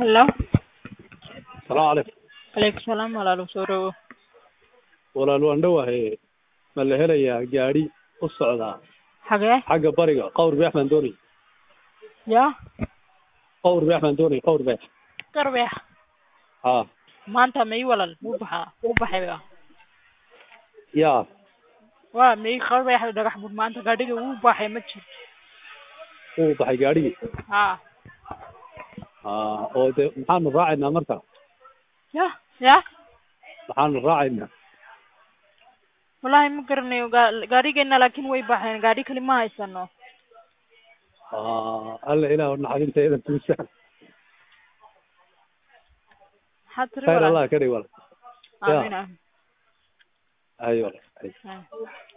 Hello. السلام عليكم. Alaykum salaam walaalow soo dhawo. walaal waan dhowahay ma la helayaa gaari u socda Xagee? xagga bariga qowr beex baan doonay Yaa? qowr beex Garbeex. ha Maanta may walaal wuu baxay ba. yaa Waa may garbeex dhagax bud maanta gaadhiga wuu baxay ma jiro. uu baxay gaarigii Ha. oo de maxaanu raacaynaa marka Ya? maxaanu raacaynaa Wallahi ma garanayo gaarigeena laakiin way baxeen gaari kale ma haysano. alla ilaahu naxariinteeda kuusa Hatri khayr walaal. allah ka dhig walaal Amiin. ayo walaal